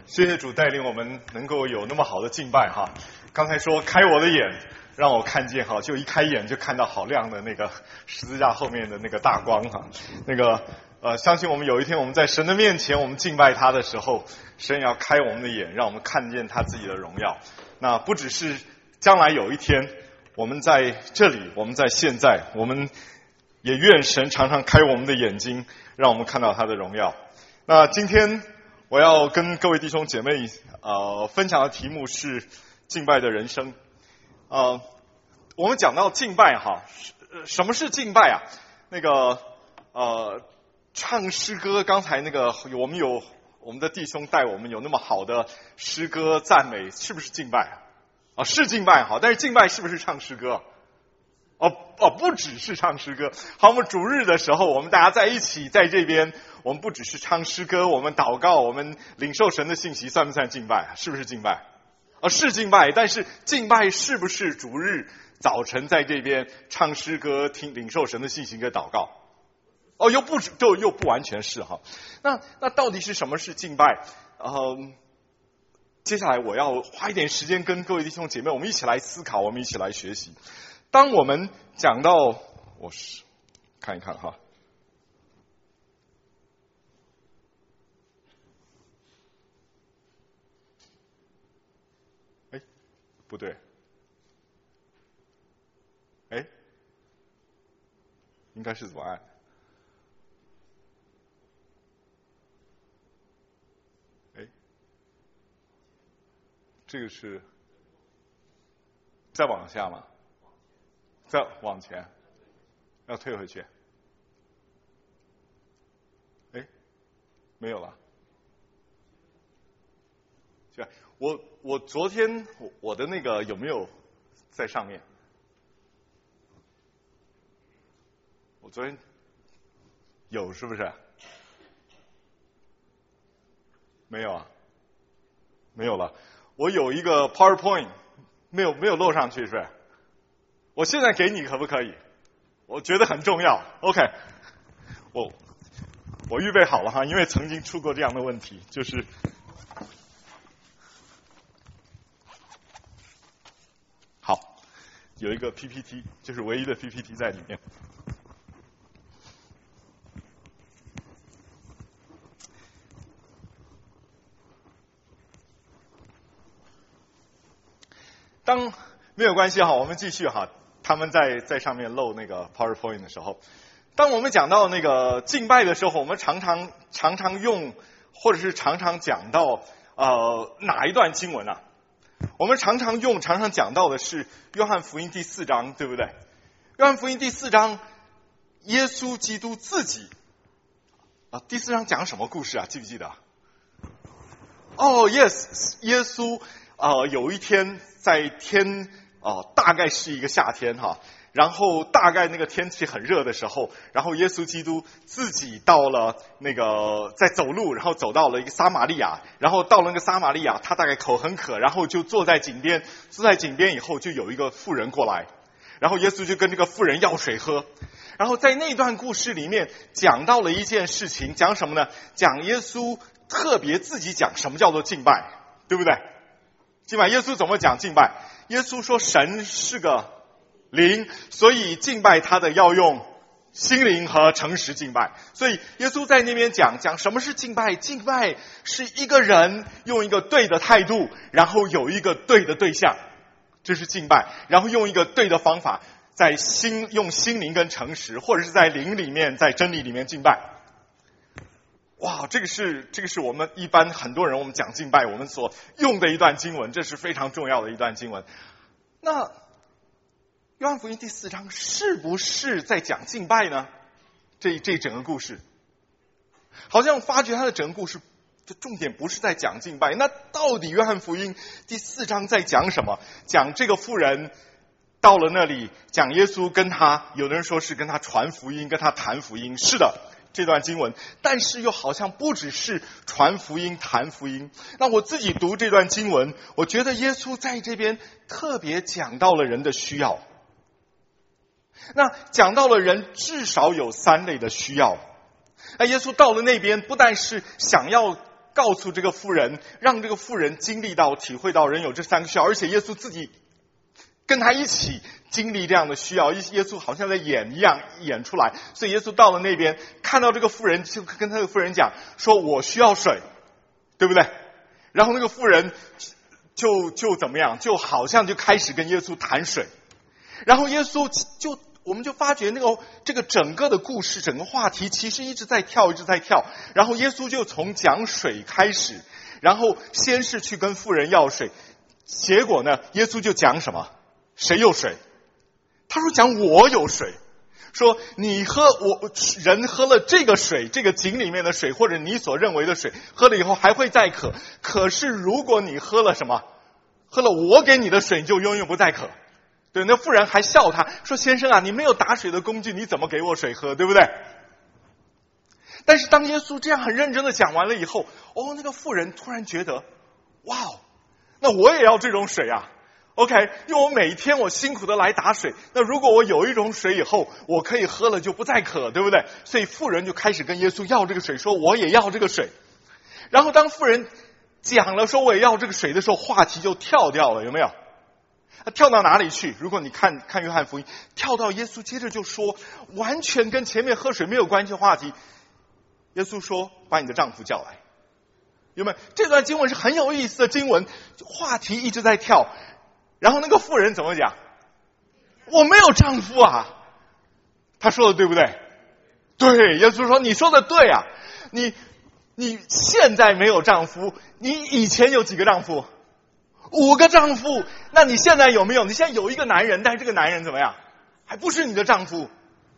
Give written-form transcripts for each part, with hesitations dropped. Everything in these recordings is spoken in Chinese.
谢谢主带领我们能够有那么好的敬拜哈。刚才说开我的眼，让我看见哈，就一开眼就看到好亮的那个十字架后面的那个大光哈。相信我们有一天我们在神的面前，我们敬拜他的时候，神要开我们的眼，让我们看见他自己的荣耀。那不只是将来有一天，我们在这里，我们在现在，我们也愿神常常开我们的眼睛，让我们看到他的荣耀。那今天我要跟各位弟兄姐妹分享的题目是敬拜的人生。我们讲到敬拜哈，什么是敬拜啊？唱诗歌，刚才我们的弟兄带我们有那么好的诗歌赞美，是不是敬拜啊？是敬拜好，但是敬拜是不是唱诗歌？不只是唱诗歌。好，我们主日的时候，我们大家在一起在这边，我们不只是唱诗歌，我们祷告，我们领受神的信息，算不算敬拜？是不是敬拜？是敬拜，但是敬拜是不是主日早晨在这边唱诗歌、领受神的信息跟祷告？又不完全是哈。那到底是什么是敬拜？接下来我要花一点时间跟各位弟兄姐妹，我们一起来思考，我们一起来学习。当我们讲到，我看一看哈。不对。应该是怎么按？这个是再往下吗？再往前，要退回去。没有了。我昨天我的那个有没有在上面？我昨天有是不是？没有啊，没有了。我有一个 PowerPoint 没有漏上去，是不是？我现在给你可不可以？我觉得很重要。OK， 我预备好了哈，因为曾经出过这样的问题，就是好有一个 PPT， 就是唯一的 PPT 在里面。没有关系哈，我们继续哈。他们在上面露那个 PowerPoint 的时候，当我们讲到那个敬拜的时候，我们常常用，或者是常常讲到哪一段经文啊？我们常常讲到的是约翰福音第4章，对不对？约翰福音第4章，耶稣基督自己第4章讲什么故事啊？记不记得？Yes， 耶稣有一天在天大概是一个夏天哈，然后大概那个天气很热的时候，然后耶稣基督自己到了在走路，然后走到了一个撒玛利亚，然后到了那个撒玛利亚，他大概口很渴，然后就坐在井边以后，就有一个妇人过来，然后耶稣就跟这个妇人要水喝。然后在那段故事里面讲到了一件事情，讲什么呢？讲耶稣特别自己讲什么叫做敬拜，对不对？敬拜，耶稣怎么讲敬拜？耶稣说神是个灵，所以敬拜他的要用心灵和诚实敬拜。所以耶稣在那边讲什么是敬拜？敬拜是一个人用一个对的态度，然后有一个对的对象，这是敬拜。然后用一个对的方法，用心灵跟诚实，或者是在灵里面，在真理里面敬拜。哇，这个是我们一般很多人我们讲敬拜我们所用的一段经文，这是非常重要的一段经文。那约翰福音第4章是不是在讲敬拜呢？这整个故事好像发觉他的整个故事的重点不是在讲敬拜。那到底约翰福音第4章在讲什么？讲这个妇人到了那里，讲耶稣跟他，有的人说是跟他传福音，跟他谈福音。是的，这段经文，但是又好像不只是传福音谈福音。那我自己读这段经文，我觉得耶稣在这边特别讲到了人的需要。那讲到了人至少有3类的需要。那耶稣到了那边，不但是想要告诉这个妇人，让这个妇人经历到、体会到人有这3个需要，而且耶稣自己跟他一起经历这样的需要，耶稣好像在演一样演出来。所以耶稣到了那边，看到这个妇人，就跟他的妇人讲说：“我需要水，对不对？”然后那个妇人就怎么样，就好像就开始跟耶稣谈水。然后耶稣我们就发觉这个整个的故事，整个话题其实一直在跳。然后耶稣就从讲水开始，然后先是去跟妇人要水，结果呢，耶稣就讲什么？谁有水？他说讲我有水。说人喝了这个水，这个井里面的水，或者你所认为的水，喝了以后还会再渴。可是如果你喝了什么？喝了我给你的水，你就永远不再渴。对，那妇人还笑他说：“先生啊，你没有打水的工具，你怎么给我水喝？对不对？”但是当耶稣这样很认真的讲完了以后，那个妇人突然觉得，哇，那我也要这种水啊。OK， 因为我每天我辛苦的来打水，那如果我有一种水以后，我可以喝了就不再渴，对不对？所以妇人就开始跟耶稣要这个水，说我也要这个水。然后当妇人讲了说我也要这个水的时候，话题就跳掉了，有没有？跳到哪里去？如果你看约翰福音，跳到耶稣接着就说完全跟前面喝水没有关系的话题。耶稣说：“把你的丈夫叫来。”有没有？这段经文是很有意思的经文，话题一直在跳。然后那个妇人怎么讲？我没有丈夫啊。他说的对不对？对，耶稣说你说的对啊。你现在没有丈夫，你以前有几个丈夫？5个丈夫。那你现在有没有？你现在有一个男人，但是这个男人怎么样？还不是你的丈夫。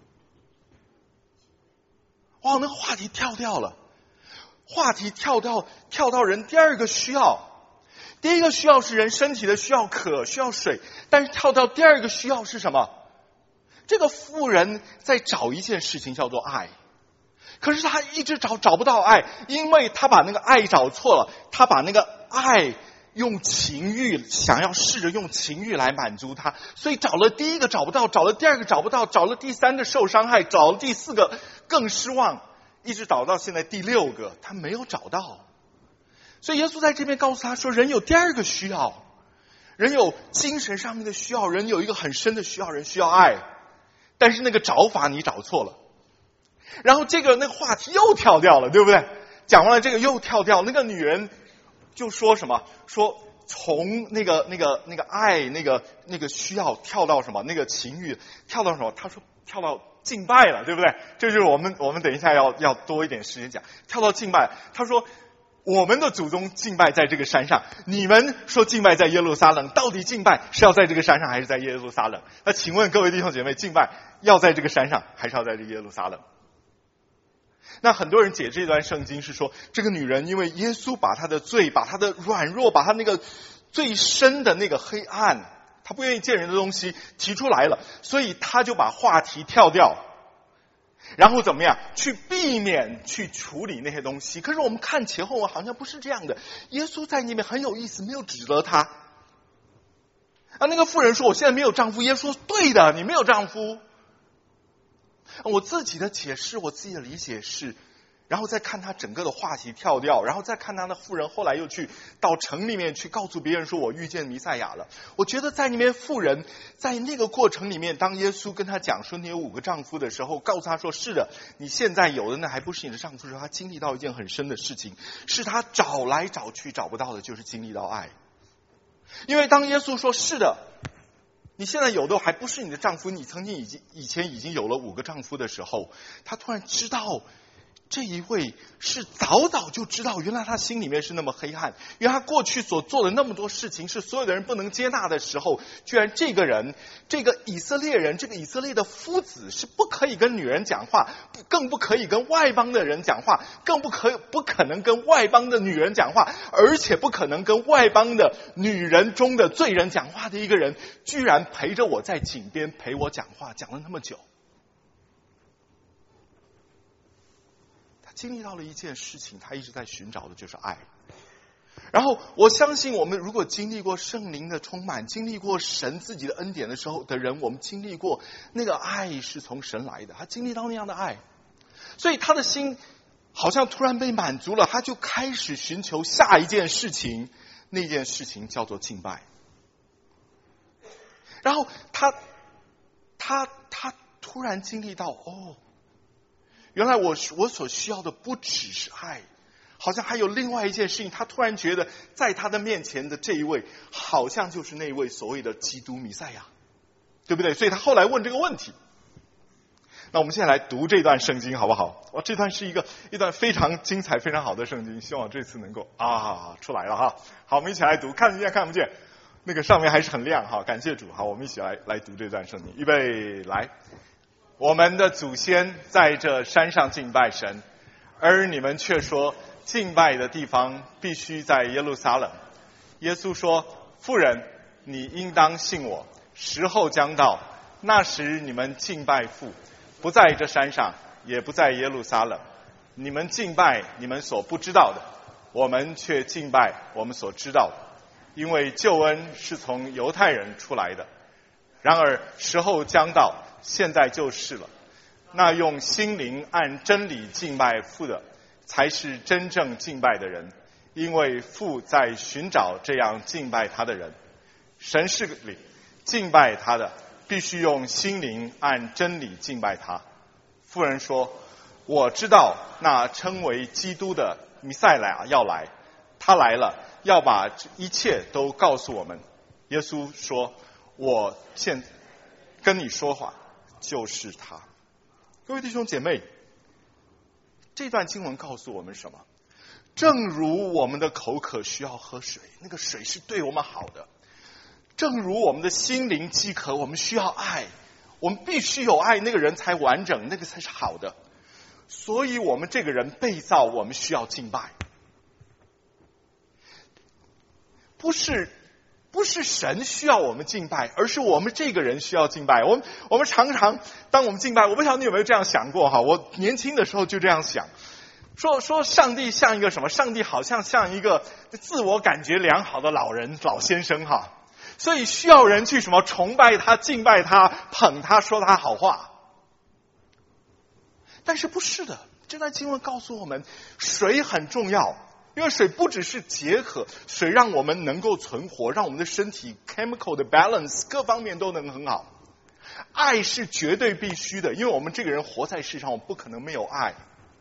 哇，那个话题跳掉了。话题跳到人第2个需要。第1个需要是人身体的需要，渴，需要水。但是跳到第2个需要是什么？这个妇人在找一件事情叫做爱。可是他一直找不到爱，因为他把那个爱找错了。他把那个爱用情欲，想要试着用情欲来满足他，所以找了第1个找不到，找了第2个找不到，找了第3个受伤害，找了第4个更失望，一直找到现在第6个他没有找到。所以耶稣在这边告诉他说，人有第2个需要，人有精神上面的需要，人有一个很深的需要，人需要爱。但是那个找法你找错了。然后那个话题又跳掉了，对不对？讲完了这个又跳掉，那个女人就说什么？说从那个爱那个需要跳到什么？那个情欲跳到什么？他说跳到敬拜了，对不对？这就是我们等一下要多一点时间讲。跳到敬拜，他说我们的祖宗敬拜在这个山上，你们说敬拜在耶路撒冷，到底敬拜是要在这个山上还是在耶路撒冷？那请问各位弟兄姐妹，敬拜要在这个山上还是要在这个耶路撒冷？那很多人解这段圣经是说，这个女人因为耶稣把她的罪，把她的软弱，把她那个最深的那个黑暗，她不愿意见人的东西提出来了，所以她就把话题跳掉，然后怎么样去避免去处理那些东西。可是我们看前后文好像不是这样的，耶稣在那边很有意思，没有指责她。那个妇人说我现在没有丈夫，耶稣说对的，你没有丈夫。我自己的解释，我自己的理解是，然后再看他整个的话题跳掉，然后再看他的妇人后来又去到城里面去告诉别人说我遇见弥赛亚了。我觉得在那边妇人在那个过程里面，当耶稣跟他讲说你有5个丈夫的时候，告诉他说是的，你现在有的那还不是你的丈夫的时候，他经历到一件很深的事情，是他找来找去找不到的，就是经历到爱。因为当耶稣说是的，你现在有的还不是你的丈夫，你曾经以前已经有了5个丈夫的时候，他突然知道这一位是早早就知道，原来他心里面是那么黑暗，原来他过去所做的那么多事情是所有的人不能接纳的时候，居然这个人，这个以色列人，这个以色列的夫子是不可以跟女人讲话，更不可以跟外邦的人讲话，更不可能跟外邦的女人讲话，而且不可能跟外邦的女人中的罪人讲话的一个人，居然陪着我在井边陪我讲话，讲了那么久。经历到了一件事情，他一直在寻找的就是爱。然后我相信我们如果经历过圣灵的充满，经历过神自己的恩典的时候的人，我们经历过那个爱是从神来的，他经历到那样的爱，所以他的心好像突然被满足了，他就开始寻求下一件事情，那件事情叫做敬拜。然后他突然经历到，原来我所需要的不只是爱，好像还有另外一件事情。他突然觉得在他的面前的这一位好像就是那位所谓的基督弥赛亚，对不对？所以他后来问这个问题。那我们现在来读这段圣经好不好？这段是一段非常精彩非常好的圣经，希望这次能够出来了哈。好，我们一起来读，看得见看不见，那个上面还是很亮哈，感谢主。好，我们一起来读这段圣经，预备来。我们的祖先在这山上敬拜神，而你们却说敬拜的地方必须在耶路撒冷。耶稣说，妇人，你应当信我，时候将到，那时你们敬拜父，不在这山上，也不在耶路撒冷。你们敬拜你们所不知道的，我们却敬拜我们所知道的，因为救恩是从犹太人出来的。然而时候将到，现在就是了。那用心灵按真理敬拜父的，才是真正敬拜的人，因为父在寻找这样敬拜他的人。神是灵，敬拜他的必须用心灵按真理敬拜他。妇人说，我知道那称为基督的弥赛亚要来，他来了，要把一切都告诉我们。耶稣说，我现跟你说话就是他。各位弟兄姐妹，这段经文告诉我们什么？正如我们的口渴需要喝水，那个水是对我们好的；正如我们的心灵饥渴，我们需要爱，我们必须有爱，那个人才完整，那个才是好的。所以我们这个人被造，我们需要敬拜，不是神需要我们敬拜，而是我们这个人需要敬拜。我们常常当我们敬拜，我不晓得你有没有这样想过哈？我年轻的时候就这样想，说上帝像一个什么？上帝好像一个自我感觉良好的老先生哈，所以需要人去什么崇拜他、敬拜他、捧他、说他好话。但是不是的，这段经文告诉我们，水很重要。因为水不只是解渴，水让我们能够存活，让我们的身体 chemical 的 balance 各方面都能很好。爱是绝对必须的，因为我们这个人活在世上，我们不可能没有爱。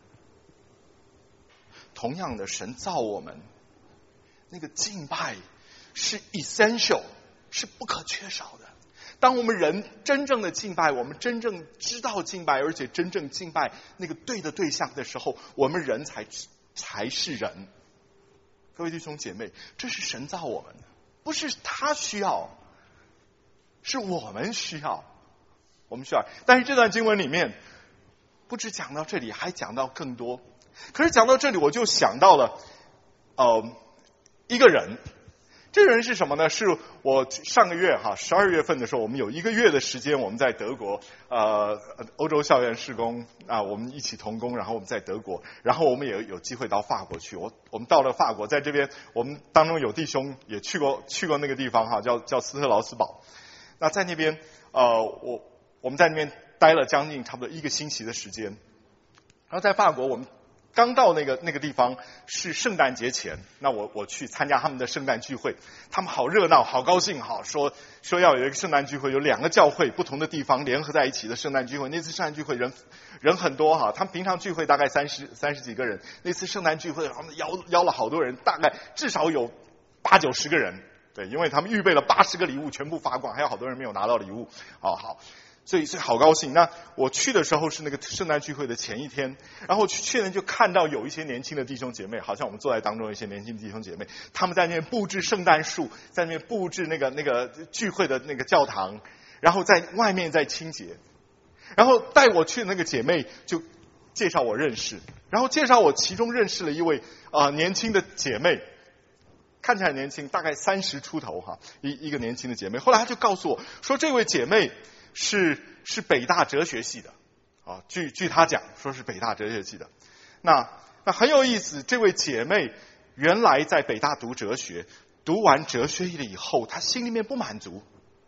同样的，神造我们，那个敬拜是 essential， 是不可缺少的。当我们人真正的敬拜，我们真正知道敬拜，而且真正敬拜那个对的对象的时候，我们人才是人。各位弟兄姐妹，这是神造我们的，不是他需要，是我们需要，我们需要。但是这段经文里面不只讲到这里，还讲到更多。可是讲到这里，我就想到了一个人。这个人是什么呢？是我上个月12月份的时候，我们有1个月的时间，我们在德国欧洲校园事工我们一起同工，然后我们在德国，然后我们也有机会到法国去。我们到了法国，在这边我们当中有弟兄也去过那个地方叫斯特劳斯堡。那在那边我们在那边待了将近差不多1个星期的时间。然后在法国，我们刚到那个地方是圣诞节前，那我去参加他们的圣诞聚会，他们好热闹，好高兴，说要有一个圣诞聚会，有2个教会不同的地方联合在一起的圣诞聚会。那次圣诞聚会人很多他们平常聚会大概30几个人，那次圣诞聚会他们邀了好多人，大概至少有80-90个人，对，因为他们预备了80个礼物全部发光，还有好多人没有拿到礼物，好。所以好高兴。那我去的时候是那个圣诞聚会的前一天，然后去年就看到有一些年轻的弟兄姐妹，好像我们坐在当中一些年轻弟兄姐妹，他们在那边布置圣诞树，在那边布置那个聚会的那个教堂，然后在外面在清洁。然后带我去的那个姐妹就介绍我认识，然后介绍我其中认识了一位年轻的姐妹，看起来年轻，大概30出头一个年轻的姐妹。后来她就告诉我说，这位姐妹是北大哲学系的据她讲说是北大哲学系的。那很有意思，这位姐妹原来在北大读哲学，读完哲学了以后，她心里面不满足，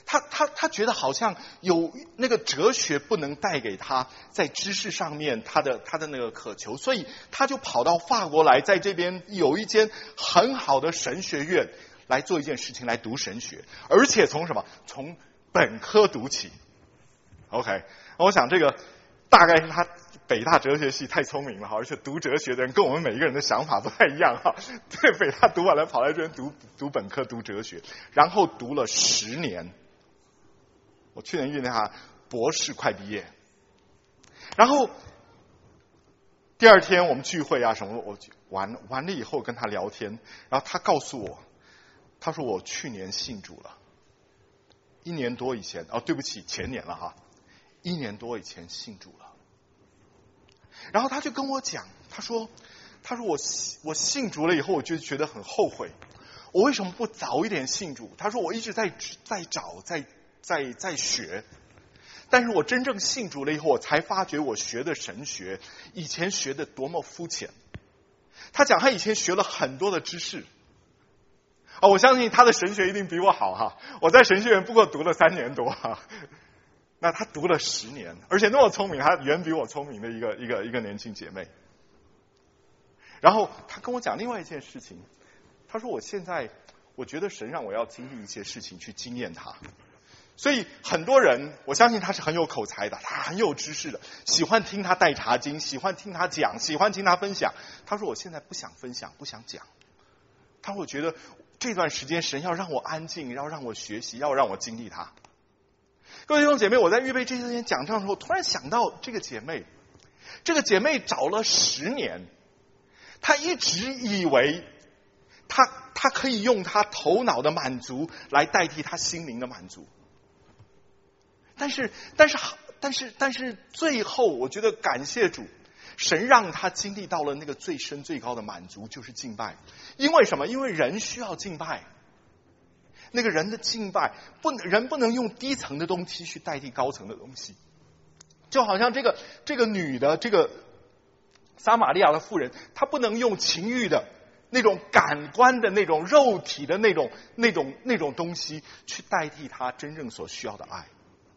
他觉得好像有那个哲学不能带给他在知识上面他的那个渴求，所以他就跑到法国来，在这边有一间很好的神学院来做一件事情，来读神学，而且从本科读起。OK， 我想这个大概是他北大哲学系太聪明了哈，而且读哲学的人跟我们每一个人的想法不太一样哈。对，北大读完了跑来这边读本科读哲学，然后读了10年。我去年遇见他，博士快毕业。然后第二天我们聚会啊什么，我完了以后跟他聊天，然后他告诉我，他说我去年信主了，1年多以前，对不起，前年了哈，1年多以前信主了。然后他就跟我讲，他说我信主了以后，我就觉得很后悔，我为什么不早一点信主？他说我一直在找，在学，但是我真正信主了以后，我才发觉我学的神学以前学的多么肤浅。他讲他以前学了很多的知识，我相信他的神学一定比我好哈。我在神学院不过读了3年多哈。那他读了10年，而且那么聪明，他远比我聪明的一个年轻姐妹。然后他跟我讲另外一件事情，他说我觉得神让我要经历一些事情去经验他。所以很多人，我相信他是很有口才的，他很有知识的，喜欢听他带查经，喜欢听他讲，喜欢听他分享。他说我现在不想分享，不想讲。他说我觉得这段时间神要让我安静，要让我学习，要让我经历他。各位弟兄姐妹，我在预备这些讲章的时候，突然想到这个姐妹找了10年，她一直以为她可以用她头脑的满足来代替她心灵的满足，但是最后，我觉得感谢主，神让她经历到了那个最深最高的满足，就是敬拜。因为什么？因为人需要敬拜。那个人的敬拜，人不能用低层的东西去代替高层的东西。就好像这个女的，这个撒玛利亚的妇人，她不能用情欲的那种感官的那种肉体的那种东西去代替她真正所需要的爱。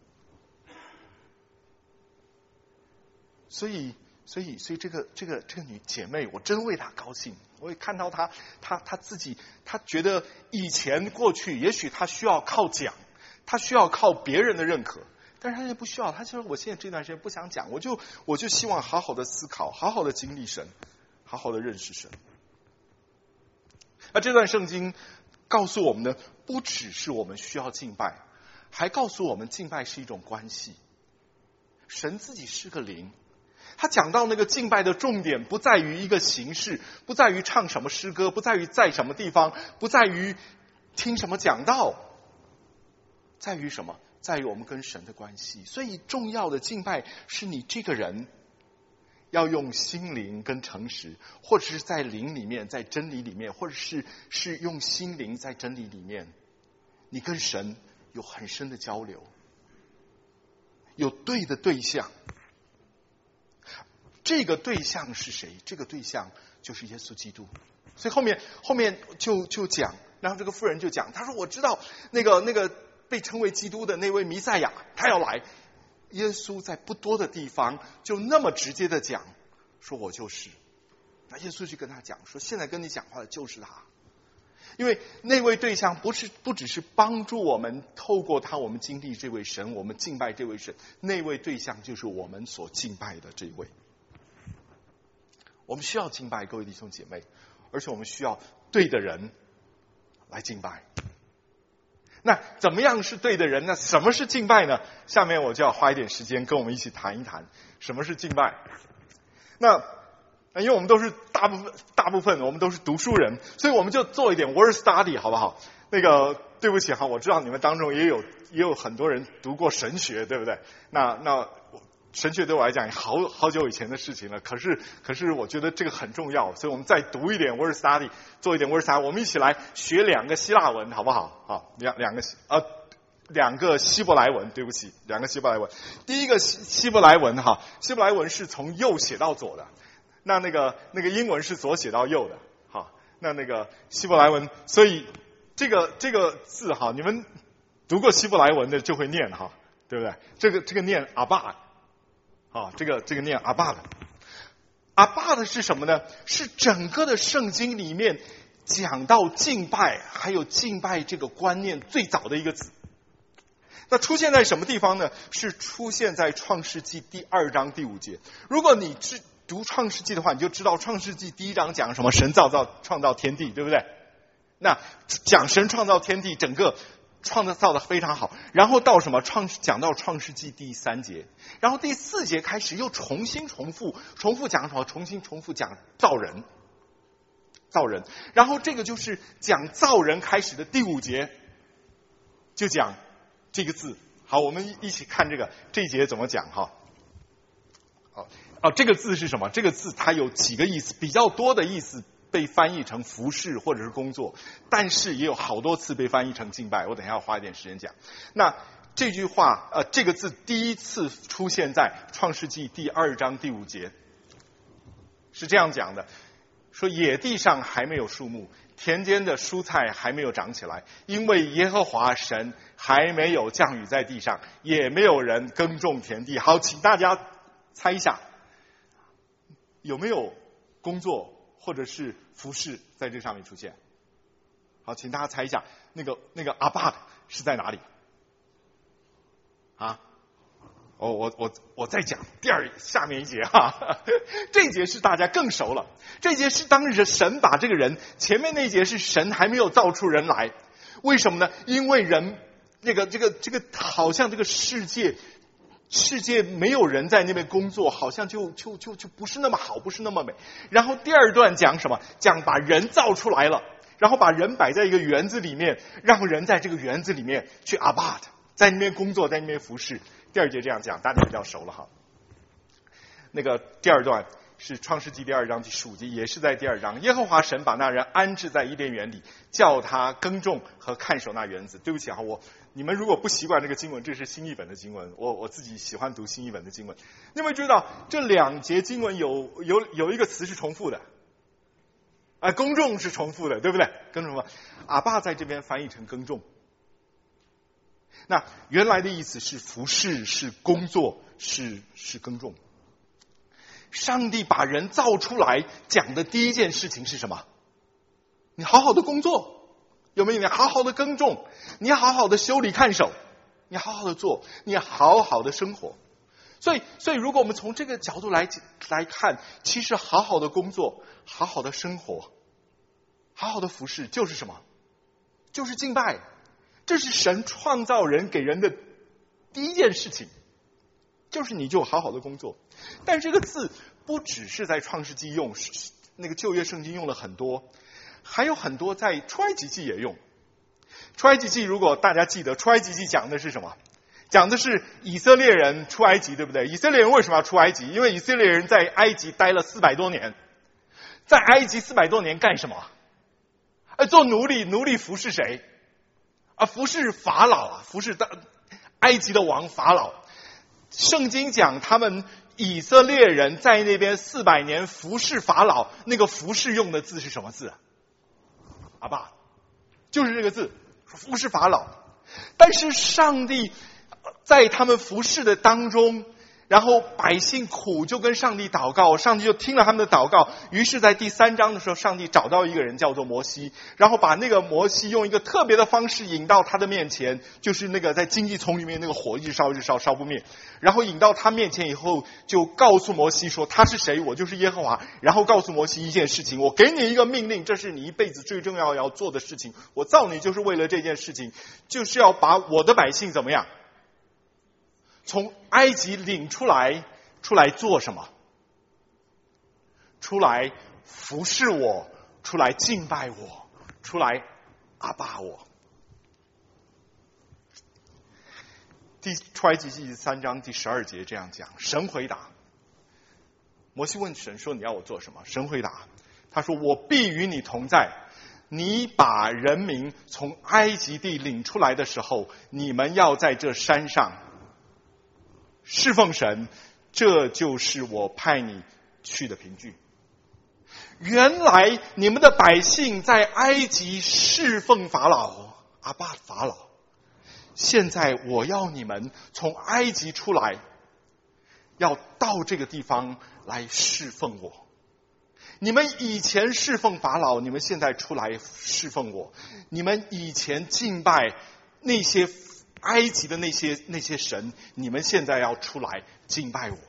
所以这个女姐妹，我真为她高兴。我也看到她自己，她觉得以前过去，也许她需要靠讲，她需要靠别人的认可，但是她现在不需要。她说我现在这段时间不想讲，我就希望好好的思考，好好的经历神，好好的认识神。那这段圣经告诉我们的，不只是我们需要敬拜，还告诉我们敬拜是一种关系。神自己是个灵。他讲到那个敬拜的重点不在于一个形式，不在于唱什么诗歌，不在于在什么地方，不在于听什么讲道，在于什么？在于我们跟神的关系。所以重要的敬拜是你这个人要用心灵跟诚实，或者是在灵里面，在真理里面，或者是用心灵在真理里面，你跟神有很深的交流，有对的对象。这个对象是谁？这个对象就是耶稣基督。所以后面就讲，然后这个妇人就讲，他说我知道那个被称为基督的那位弥赛亚他要来。耶稣在不多的地方就那么直接的讲，说我就是。那耶稣就跟他讲说，现在跟你讲话的就是他。因为那位对象不只是帮助我们透过他我们经历这位神，我们敬拜这位神，那位对象就是我们所敬拜的这位。我们需要敬拜，各位弟兄姐妹，而且我们需要对的人来敬拜。那怎么样是对的人呢？什么是敬拜呢？下面我就要花一点时间跟我们一起谈一谈什么是敬拜。那因为我们都是大部分我们都是读书人，所以我们就做一点 word study 好不好？对不起哈，我知道你们当中也有很多人读过神学，对不对？那神学对我来讲好久以前的事情了，可是我觉得这个很重要，所以我们再读一点 word study， 做一点 word study， 我们一起来学2个希腊文好不好？好，2个希伯来文，对不起，2个希伯来文。第一个希伯来文哈，希伯来文是从右写到左的，那个英文是左写到右的，好，那个希伯来文，所以这个字哈，你们读过希伯来文的就会念哈，对不对？这个念阿爸，这个念阿爸的。阿爸的是什么呢？是整个的圣经里面讲到敬拜，还有敬拜这个观念最早的一个字。那出现在什么地方呢？是出现在创世纪第2章第5节。如果你读创世纪的话，你就知道创世纪第1章讲什么？神创造天地，对不对？那讲神创造天地，整个创造的非常好。然后到什么？讲到创世纪第3节，然后第4节开始又重新重复讲什么？重复讲造人。然后这个就是讲造人开始的第5节，就讲这个字。好，我们一起看这一节怎么讲哈。这个字是什么？这个字它有几个意思，比较多的意思被翻译成服侍或者是工作，但是也有好多次被翻译成敬拜。我等一下要花一点时间讲。那这句话这个字第一次出现在创世纪第2章第5节，是这样讲的，说野地上还没有树木，田间的蔬菜还没有长起来，因为耶和华神还没有降雨在地上，也没有人耕种田地。好，请大家猜一下，有没有工作或者是服饰在这上面出现？好，请大家猜一下，那个阿爸是在哪里？我再讲下面一节哈，这一节是大家更熟了。这一节是当神把这个人，前面那一节是神还没有造出人来，为什么呢？因为人这个好像这个世界没有人在那边工作，好像就不是那么好，不是那么美。然后第2段讲什么？讲把人造出来了，然后把人摆在一个园子里面，让人在这个园子里面去阿爸的，在那边工作，在那边服侍。第2节这样讲，大家比较熟了哈。那个第2段是创世纪第2章第15节，也是在第2章。耶和华神把那人安置在伊甸园里，叫他耕种和看守那园子。对不起啊，你们如果不习惯这个经文，这是新译本的经文，我自己喜欢读新译本的经文。你有没有注意到这2节经文有一个词是重复的？耕种是重复的，对不对？耕种阿爸在这边翻译成耕种。那原来的意思是服侍，是工作，是耕种。上帝把人造出来，讲的第一件事情是什么？你好好的工作，有没有？你好好的耕种，你好好的修理看守，你好好的做，你好好的生活。所以如果我们从这个角度来看，其实好好的工作，好好的生活，好好的服侍，就是什么？就是敬拜。这是神创造人给人的第一件事情，就是你就好好的工作。但这个字不只是在创世纪用，那个旧约圣经用了很多，还有很多在出埃及记也用。出埃及记如果大家记得，出埃及记讲的是什么？讲的是以色列人出埃及，对不对？以色列人为什么要出埃及？因为以色列人在埃及待了400多年。在埃及400多年干什么？做奴隶服侍谁？服侍法老，服侍埃及的王法老。圣经讲他们以色列人在那边400年服侍法老，那个服侍用的字是什么字？阿爸，就是这个字，服侍法老。但是上帝在他们服侍的当中，然后百姓苦，就跟上帝祷告，上帝就听了他们的祷告。于是在第3章的时候，上帝找到一个人叫做摩西，然后把那个摩西用一个特别的方式引到他的面前，就是那个在荆棘丛里面那个火一直烧不灭，然后引到他面前以后，就告诉摩西说他是谁，我就是耶和华。然后告诉摩西一件事情，我给你一个命令，这是你一辈子最重要做的事情，我造你就是为了这件事情，就是要把我的百姓怎么样？从埃及领出来做什么？出来服侍我，出来敬拜我，出来阿爸我。出埃及记3章第12节这样讲，神回答，摩西问神说你要我做什么？神回答，他说我必与你同在，你把人民从埃及地领出来的时候，你们要在这山上侍奉神，这就是我派你去的凭据。原来你们的百姓在埃及侍奉法老，阿爸法老， 现在我要你们从埃及出来，要到这个地方来侍奉我。你们以前侍奉法老，你们现在出来侍奉我。你们以前敬拜那些埃及的那些神，你们现在要出来敬拜我。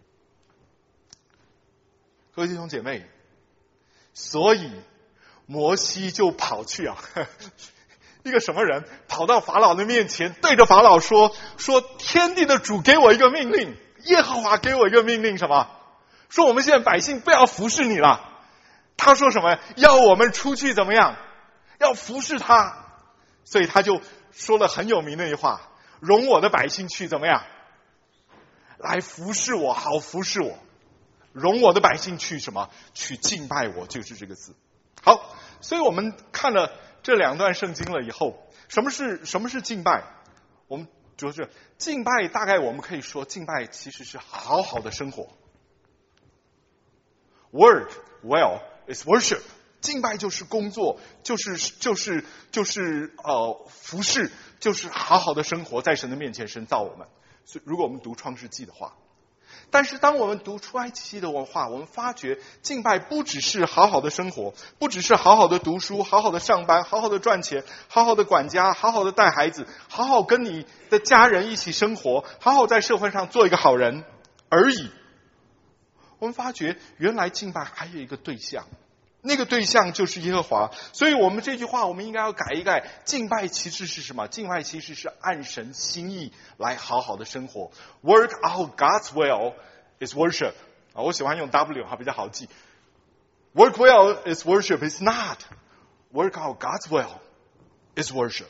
各位弟兄姐妹，所以摩西就跑去一个什么人跑到法老的面前，对着法老说天地的主给我一个命令，耶和华给我一个命令，什么？说我们现在百姓不要服侍你了。他说什么？要我们出去怎么样？要服侍他。所以他就说了很有名的一句话，容我的百姓去怎么样？来服侍我，好服侍我。容我的百姓去什么？去敬拜我，就是这个字。好，所以我们看了这两段圣经了以后，什么是敬拜？我们就是敬拜，大概我们可以说敬拜其实是好好的生活。Work well is worship。敬拜就是工作，就是服侍，就是好好的生活，在神的面前，神造我们。所以如果我们读创世纪的话，但是当我们读出埃及记的文化，我们发觉敬拜不只是好好的生活，不只是好好的读书，好好的上班，好好的赚钱，好好的管家，好好的带孩子，好好跟你的家人一起生活，好好在社会上做一个好人而已。我们发觉原来敬拜还有一个对象，那个对象就是耶和华。所以我们这句话我们应该要改一改，敬拜其实是什么？敬拜其实是按神心意来好好的生活。 Work out God's will is worship。 我喜欢用 W 比较好记。 Work well is worship is not. Work out God's will is worship。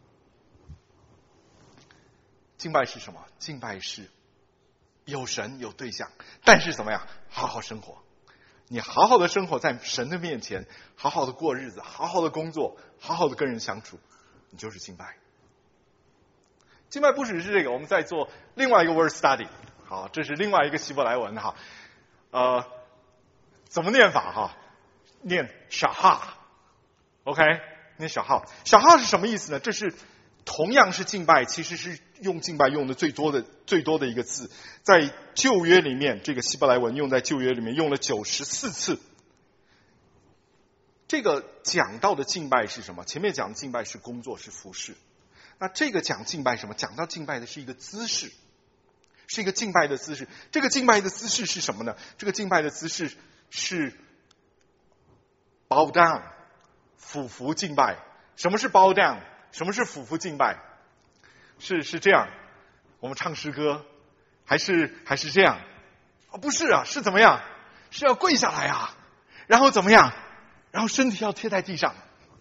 敬拜是什么？敬拜是有神有对象，但是怎么样？好好生活。你好好的生活在神的面前，好好的过日子，好好的工作，好好的跟人相处，你就是敬拜。敬拜不只是这个，我们在做另外一个 word study。 好，这是另外一个希伯来文怎么念法念小哈 OK， 念小哈。小哈是什么意思呢？这是同样是敬拜，其实是用敬拜用的最多的一个字，在旧约里面，这个希伯来文用在旧约里面用了94次。这个讲到的敬拜是什么？前面讲的敬拜是工作，是服侍。那这个讲敬拜什么？讲到敬拜的是一个姿势，是一个敬拜的姿势。这个敬拜的姿势是什么呢？这个敬拜的姿势是 bow down， 俯伏敬拜。什么是 bow down？什么是俯伏敬拜？是这样，我们唱诗歌，还是这样？不是啊，是怎么样？是要跪下来啊，然后怎么样？然后身体要贴在地上。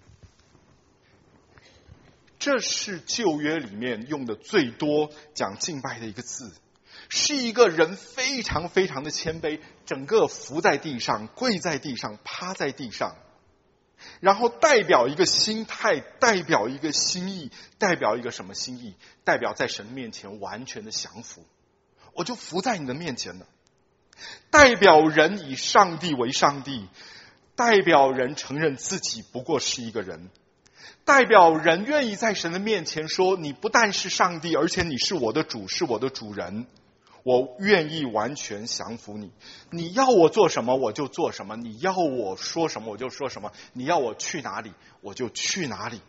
这是旧约里面用的最多讲敬拜的一个字，是一个人非常非常的谦卑，整个伏在地上，跪在地上，趴在地上。然后代表一个心态，代表一个心意，代表一个什么心意？代表在神面前完全的降服，我就伏在你的面前了。代表人以上帝为上帝，代表人承认自己不过是一个人，代表人愿意在神的面前说，你不但是上帝，而且你是我的主，是我的主人，我愿意完全降服你。你要我做什么我就做什么，你要我说什么我就说什么，你要我去哪里我就去哪里。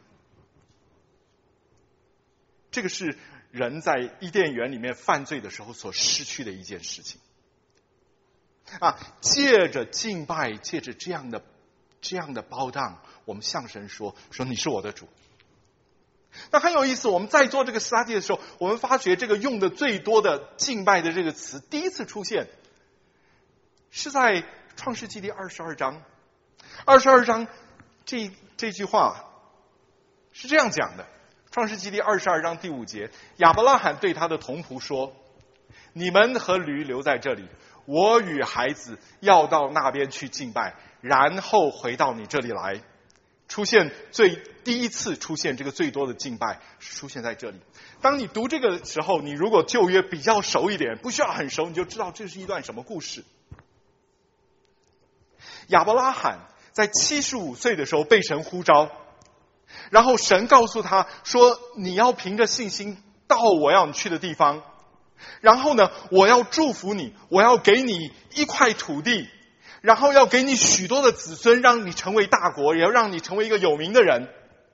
这个是人在伊甸园里面犯罪的时候所失去的一件事情借着敬拜，借着这样的bow down，我们向神说你是我的主。那很有意思，我们在做这个 study 的时候，我们发觉这个用的最多的敬拜的这个词第一次出现是在创世纪第22章。22章这句话是这样讲的，创世纪第22章第5节，亚伯拉罕对他的童仆说，你们和驴留在这里，我与孩子要到那边去敬拜，然后回到你这里来。第一次出现这个最多的敬拜是出现在这里。当你读这个时候，你如果旧约比较熟一点，不需要很熟，你就知道这是一段什么故事。亚伯拉罕在75岁的时候被神呼召， 然后神告诉他说，你要凭着信心到我要你去的地方，然后呢，我要祝福你，我要给你一块土地，然后要给你许多的子孙，让你成为大国，也要让你成为一个有名的人。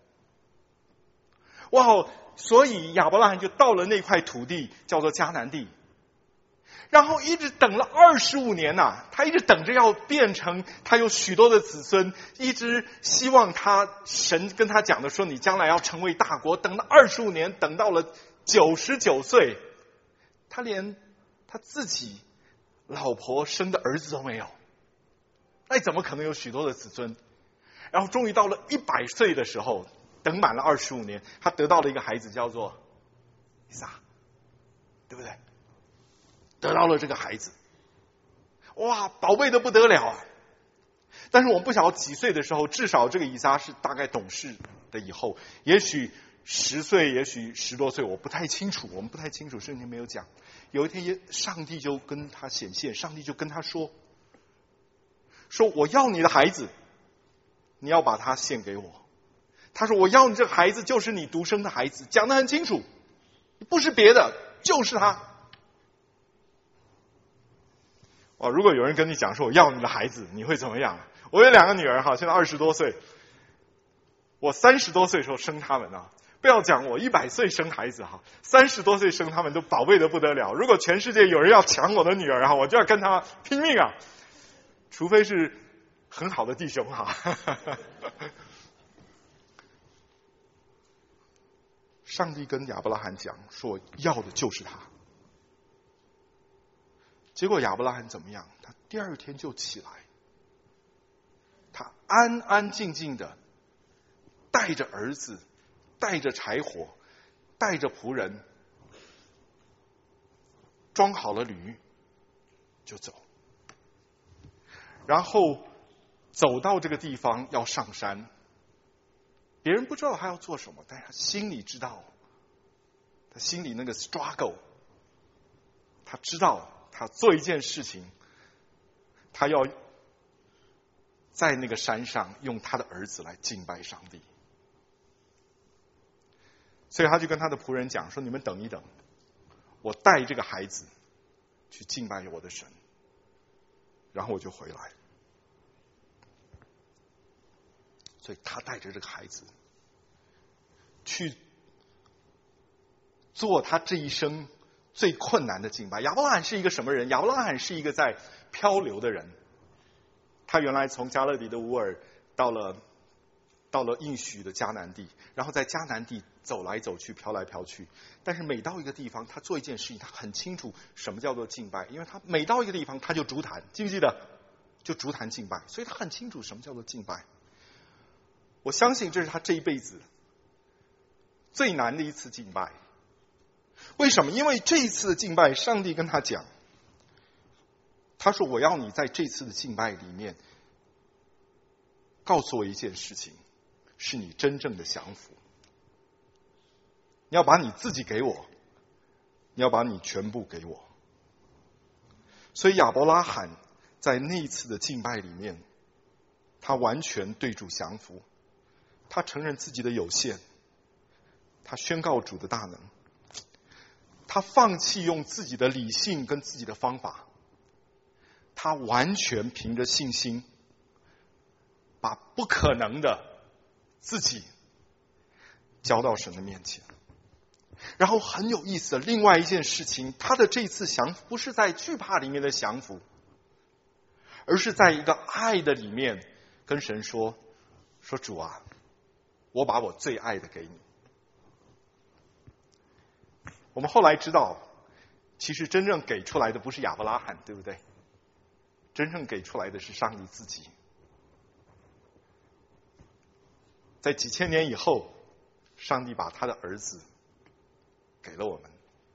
哇！所以亚伯拉罕就到了那块土地，叫做迦南地。然后一直等了25年呐，他一直等着要变成他有许多的子孙，一直希望神跟他讲的说，你将来要成为大国。等了25年，等到了99岁，他连他自己老婆生的儿子都没有，那怎么可能有许多的子孙？然后终于到了100岁的时候，等满了25年，他得到了一个孩子，叫做以撒，对不对？得到了这个孩子，哇，宝贝的不得了啊！但是我们不晓得几岁的时候，至少这个以撒是大概懂事的以后，也许10岁，也许10多岁，我不太清楚，我们不太清楚，圣经没有讲。有一天，上帝就跟他显现，上帝就跟他说我要你的孩子，你要把他献给我。他说我要你这个孩子就是你独生的孩子，讲得很清楚，不是别的，就是他。哦，如果有人跟你讲说我要你的孩子，你会怎么样？我有2个女儿哈，现在20多岁，我30多岁的时候生他们啊，不要讲我100岁生孩子哈，30多岁生他们都宝贝的不得了。如果全世界有人要抢我的女儿哈，我就要跟他拼命啊，除非是很好的弟兄哈。上帝跟亚伯拉罕讲说要的就是他。结果亚伯拉罕怎么样？他第2天就起来，他安安静静的带着儿子，带着柴火，带着仆人，装好了驴就走。然后走到这个地方要上山，别人不知道他要做什么，但是他心里知道，他心里那个 struggle， 他知道他做一件事情，他要在那个山上用他的儿子来敬拜上帝。所以他就跟他的仆人讲说，你们等一等，我带这个孩子去敬拜我的神，然后我就回来。所以他带着这个孩子去做他这一生最困难的敬拜。亚伯拉罕是一个什么人？亚伯拉罕是一个在漂流的人。他原来从加勒底的乌尔到了应许的迦南地，然后在迦南地走来走去，飘来飘去。但是每到一个地方，他做一件事情，他很清楚什么叫做敬拜，因为他每到一个地方他就筑坛，记不记得？就筑坛敬拜，所以他很清楚什么叫做敬拜。我相信这是他这一辈子最难的一次敬拜。为什么？因为这一次的敬拜，上帝跟他讲，他说我要你在这次的敬拜里面告诉我一件事情，是你真正的降服。你要把你自己给我，你要把你全部给我。所以亚伯拉罕在那一次的敬拜里面，他完全对主降服，他承认自己的有限，他宣告主的大能，他放弃用自己的理性跟自己的方法，他完全凭着信心把不可能的自己交到神的面前。然后很有意思的另外一件事情，他的这次降服不是在惧怕里面的降服，而是在一个爱的里面跟神说主啊，我把我最爱的给你。我们后来知道，其实真正给出来的不是亚伯拉罕，对不对？真正给出来的是上帝自己。在几千年以后，上帝把他的儿子给了我们。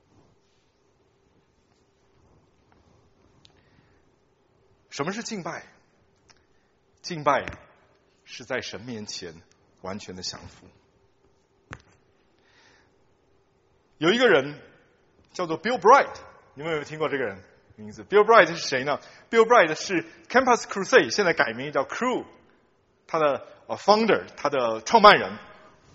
什么是敬拜？敬拜是在神面前完全的降服。有一个人叫做 Bill Bright， 你们有没有听过这个人名字？ Bill Bright 是谁呢？ Bill Bright 是 Campus Crusade， 现在改名叫 Crew， 他的founder， 他的创办人。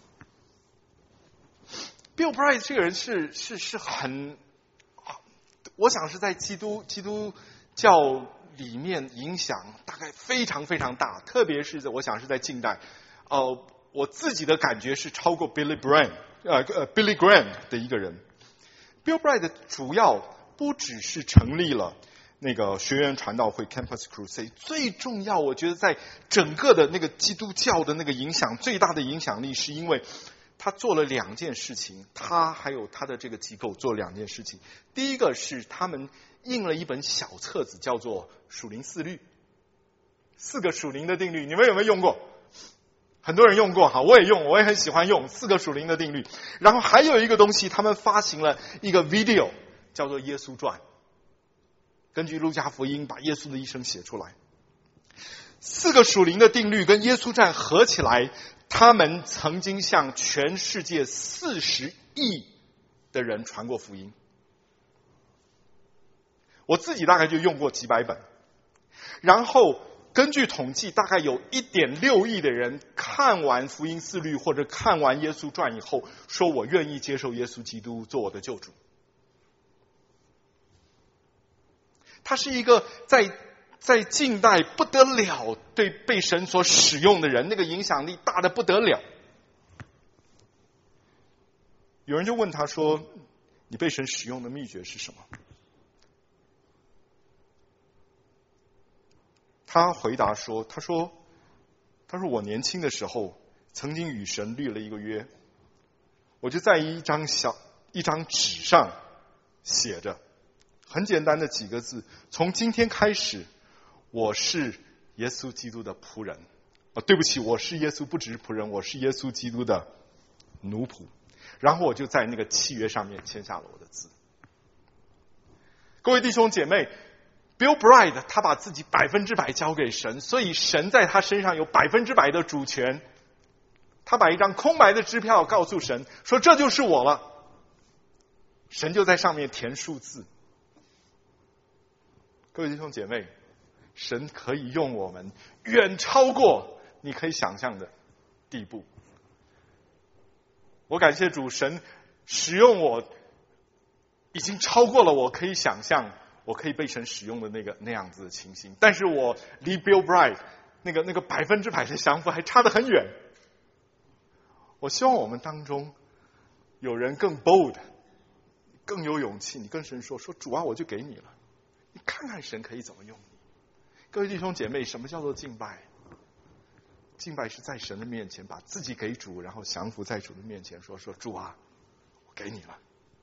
Bill Bright 这个人是很，我想是在基督教里面影响大概非常非常大，特别是我想是在近代，我自己的感觉是超过 Billy Graham 的一个人。Bill Bright 主要不只是成立了那个学员传道会 Campus Crusade， 最重要我觉得在整个的那个基督教的那个影响，最大的影响力是因为他做了2件事情，他还有他的这个机构做了2件事情。第一个是他们印了一本小册子，叫做属灵4律，4个属灵的定律，你们有没有用过？很多人用过哈，我也用，我也很喜欢用4个属灵的定律。然后还有一个东西，他们发行了一个 video， 叫做耶稣传，根据路加福音把耶稣的一生写出来。4个属灵的定律跟耶稣传合起来，他们曾经向全世界40亿的人传过福音。我自己大概就用过几百本，然后根据统计，大概有 1.6 亿的人看完福音4律或者看完耶稣传以后，说我愿意接受耶稣基督做我的救主。他是一个在近代不得了，对被神所使用的人，那个影响力大得不得了。有人就问他说，你被神使用的秘诀是什么？他回答说，他说我年轻的时候曾经与神立了一个约，我就在一张纸上写着很简单的几个字，从今天开始我是耶稣基督的仆人。对不起，我是耶稣不只是仆人，我是耶稣基督的奴仆。然后我就在那个契约上面签下了我的字。各位弟兄姐妹， Bill Bright 他把自己100%交给神，所以神在他身上有100%的主权。他把一张空白的支票告诉神，说这就是我了，神就在上面填数字。各位弟兄姐妹，神可以用我们远超过你可以想象的地步。我感谢主，神使用我已经超过了我可以想象我可以被神使用的那样子的情形，但是我离 Bill Bright 那个100%的降服还差得很远。我希望我们当中有人更 bold， 更有勇气，你跟神说主啊，我就给你了，你看看神可以怎么用你。各位弟兄姐妹，什么叫做敬拜？敬拜是在神的面前把自己给主，然后降服在主的面前，说主啊，我给你了。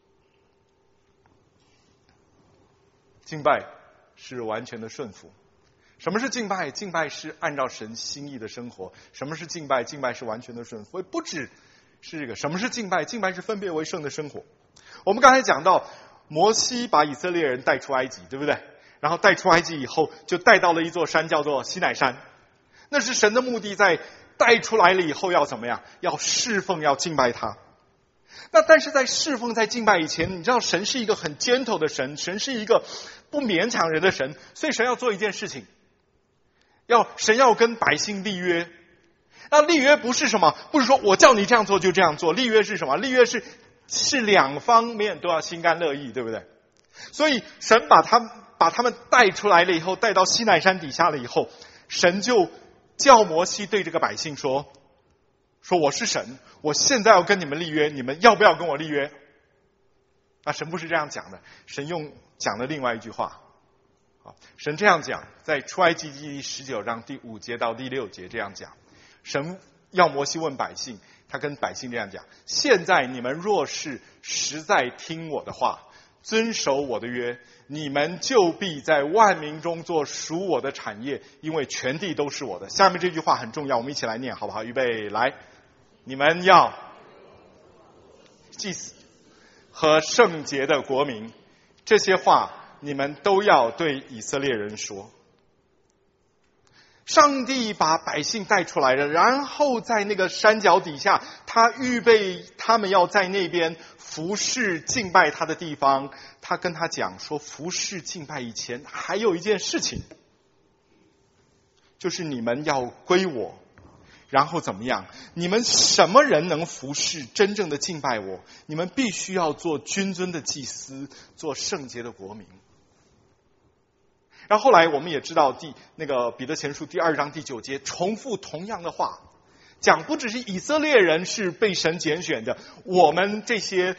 敬拜是完全的顺服。什么是敬拜？敬拜是按照神心意的生活。什么是敬拜？敬拜是完全的顺服。不只是这个，什么是敬拜？敬拜是分别为圣的生活。我们刚才讲到摩西把以色列人带出埃及，对不对？然后带出埃及以后，就带到了一座山叫做西乃山。那是神的目的，在带出来了以后要怎么样？要侍奉，要敬拜他。那但是在侍奉在敬拜以前，你知道神是一个很 gentle 的神，神是一个不勉强人的神，所以神要做一件事情，神要跟百姓立约。那立约不是什么？不是说我叫你这样做就这样做。立约是什么？立约是两方面都要心甘乐意，对不对？所以神把他们带出来了以后，带到西乃山底下了以后，神就叫摩西对这个百姓说我是神，我现在要跟你们立约，你们要不要跟我立约？那神不是这样讲的，神讲了另外一句话。神这样讲，在出埃及记第19章第5节到第6节这样讲。神要摩西问百姓，他跟百姓这样讲：现在你们若是实在听我的话，遵守我的约，你们就必在万民中做属我的产业，因为全地都是我的。下面这句话很重要，我们一起来念好不好？预备来，你们要祭司和圣洁的国民，这些话你们都要对以色列人说。上帝把百姓带出来了，然后在那个山脚底下，他预备他们要在那边服侍敬拜他的地方。他跟他讲说，服侍敬拜以前还有一件事情，就是你们要归我， 然后怎么样？你们什么人能服侍真正的敬拜我？你们必须要做君尊的祭司，做圣洁的国民。然后后来我们也知道彼得前书第2章第9节重复同样的话，讲不只是以色列人是被神拣选的，我们这些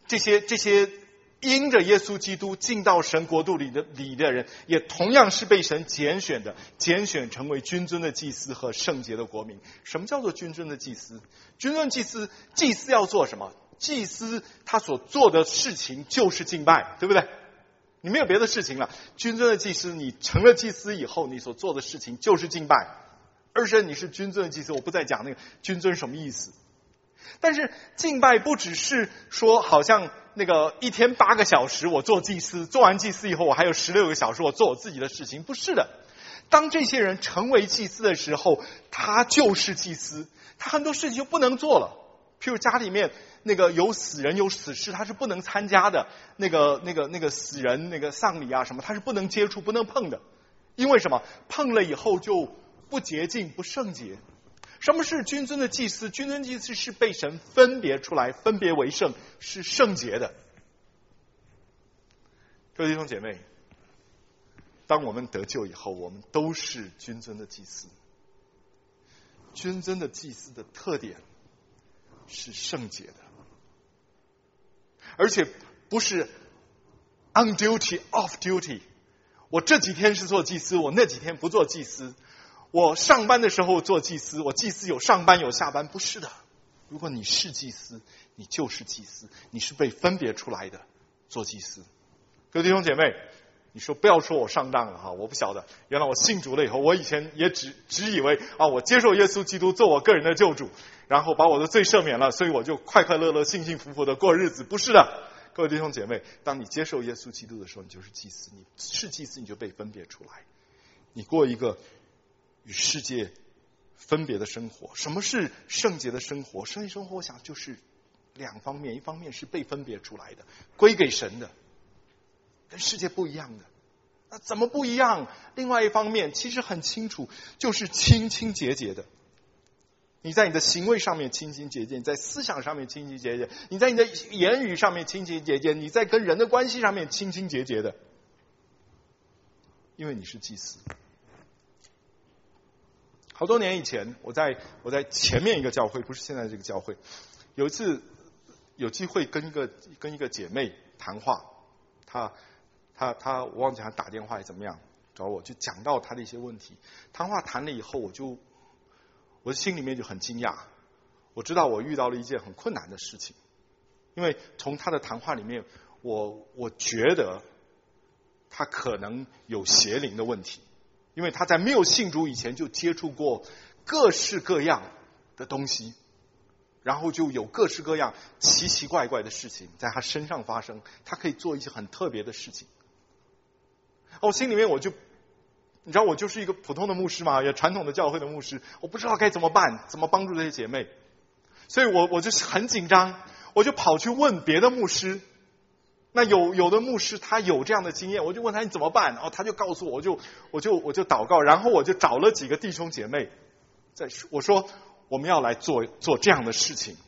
因着耶稣基督进到神国度里的人，也同样是被神拣选的，拣选成为君尊的祭司和圣洁的国民。什么叫做君尊的祭司？君尊祭司要做什么？祭司他所做的事情就是敬拜，对不对？你没有别的事情了。君尊的祭司，你成了祭司以后，你所做的事情就是敬拜。而且你是君尊的祭司，我不再讲那个君尊什么意思。但是敬拜不只是说好像那个一天8个小时我做祭司，做完祭司以后我还有16个小时我做我自己的事情，不是的。当这些人成为祭司的时候，他就是祭司，他很多事情就不能做了。譬如家里面那个有死人有死事，他是不能参加的，那个死人那个丧礼啊什么，他是不能接触不能碰的。因为什么？碰了以后就不洁净不圣洁。什么是君尊的祭司？君尊祭司是被神分别出来，分别为圣，是圣洁的。各位弟兄姐妹，当我们得救以后，我们都是君尊的祭司。君尊的祭司的特点是圣洁的，而且不是 on duty off duty。我这几天是做祭司，我那几天不做祭司。我上班的时候做祭司，我祭司有上班有下班，不是的。如果你是祭司，你就是祭司，你是被分别出来的做祭司。各位弟兄姐妹，你说不要说我上当了哈，我不晓得。原来我信主了以后，我以前也只以为我接受耶稣基督做我个人的救主，然后把我的罪赦免了，所以我就快快乐乐幸幸福福的过日子，不是的。各位弟兄姐妹，当你接受耶稣基督的时候，你就是祭司，你是祭司，你就被分别出来，你过一个与世界分别的生活。什么是圣洁的生活？圣洁生活我想就是2方面，一方面是被分别出来的，归给神的，跟世界不一样的。那怎么不一样？另外一方面其实很清楚，就是清清洁洁的。你在你的行为上面清清洁洁，你在思想上面清清洁洁，你在你的言语上面清清洁洁，你在跟人的关系上面清清洁洁的，因为你是祭司。好多年以前，我在前面一个教会，不是现在这个教会，有一次有机会跟一个姐妹谈话，她我忘记她打电话还怎么样找我，就讲到她的一些问题。谈话谈了以后，我心里面就很惊讶，我知道我遇到了一件很困难的事情，因为从她的谈话里面，我觉得她可能有邪灵的问题。因为他在没有信主以前就接触过各式各样的东西，然后就有各式各样奇奇怪怪的事情在他身上发生，他可以做一些很特别的事情。我心里面你知道我就是一个普通的牧师嘛，也传统的教会的牧师，我不知道该怎么办，怎么帮助这些姐妹，所以我就很紧张，我就跑去问别的牧师。那有的牧师他有这样的经验，我就问他你怎么办，然后他就告诉我，我就祷告，然后我就找了几个弟兄姐妹，我说我们要来做这样的事情，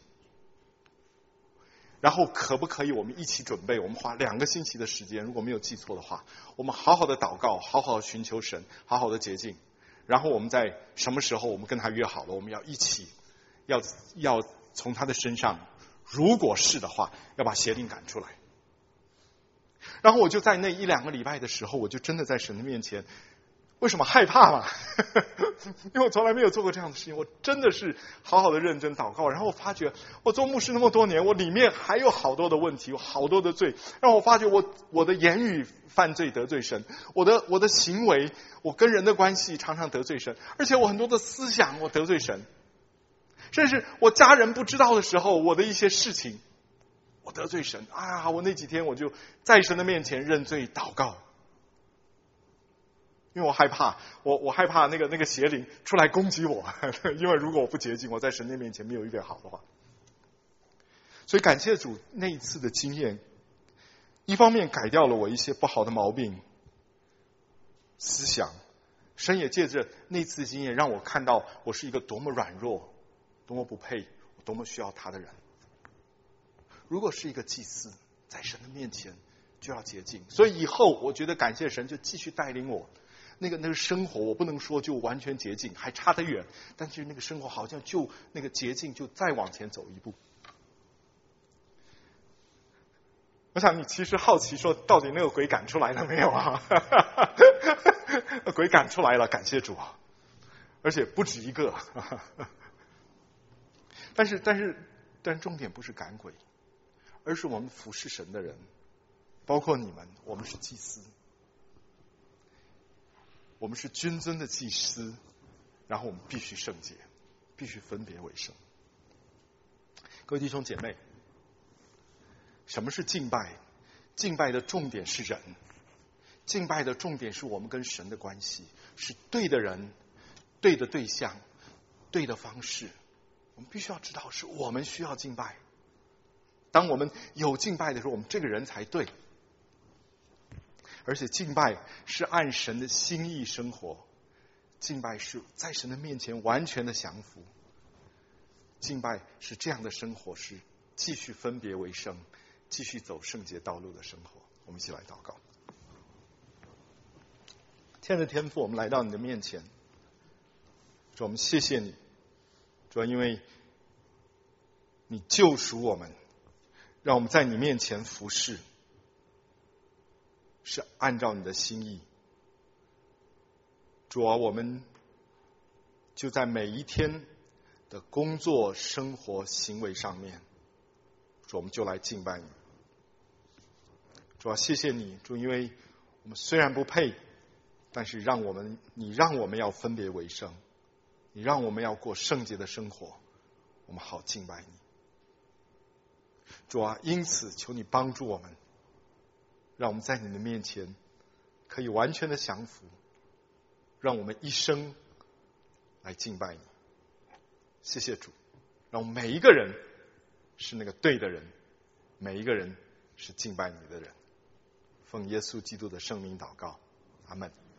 然后可不可以我们一起准备？我们花2个星期的时间，如果没有记错的话，我们好好的祷告，好好的寻求神，好好的洁净，然后我们在什么时候我们跟他约好了，我们要一起要从他的身上，如果是的话，要把邪灵赶出来。然后我就在那1-2个礼拜的时候，我就真的在神的面前，为什么害怕嘛？因为我从来没有做过这样的事情，我真的是好好的认真祷告。然后我发觉我做牧师那么多年，我里面还有好多的问题，有好多的罪，让我发觉我的言语犯罪得罪神，我的行为，我跟人的关系常常得罪神，而且我很多的思想我得罪神，甚至我家人不知道的时候，我的一些事情我得罪神啊！我那几天我就在神的面前认罪祷告，因为我害怕，我害怕那个邪灵出来攻击我，因为如果我不洁净，我在神的面前没有预备好的话。所以感谢主，那一次的经验，一方面改掉了我一些不好的毛病、思想， 神也借着那次经验让我看到我是一个多么软弱，多么不配，多么需要他的人。如果是一个祭司，在神的面前就要洁净。所以以后我觉得感谢神，就继续带领我。那个生活，我不能说就完全洁净，还差得远。但是那个生活好像就那个洁净就再往前走一步。我想你其实好奇说，到底那个鬼赶出来了没有啊？鬼赶出来了，感谢主啊！而且不止一个。但是重点不是赶鬼，而是我们服侍神的人，包括你们，我们是祭司，我们是君尊的祭司，然后我们必须圣洁，必须分别为圣。各位弟兄姐妹，什么是敬拜？敬拜的重点是人，敬拜的重点是我们跟神的关系，是对的人、对的对象、对的方式。我们必须要知道，是我们需要敬拜。当我们有敬拜的时候，我们这个人才对。而且敬拜是按神的心意生活，敬拜是在神的面前完全的降服。敬拜是这样的生活，是继续分别为圣，继续走圣洁道路的生活。我们一起来祷告。亲爱的天父，我们来到你的面前，主，我们谢谢你，主，因为你救赎我们，让我们在你面前服侍，是按照你的心意。主啊，我们就在每一天的工作、生活、行为上面，主，我们就来敬拜你。主啊，谢谢你，主，因为我们虽然不配，但是你让我们要分别为圣，你让我们要过圣洁的生活，我们好敬拜你。主啊，因此求你帮助我们，让我们在你的面前可以完全的降服，让我们一生来敬拜你。谢谢主，让我们每一个人是那个对的人，每一个人是敬拜你的人。奉耶稣基督的圣名祷告，阿们。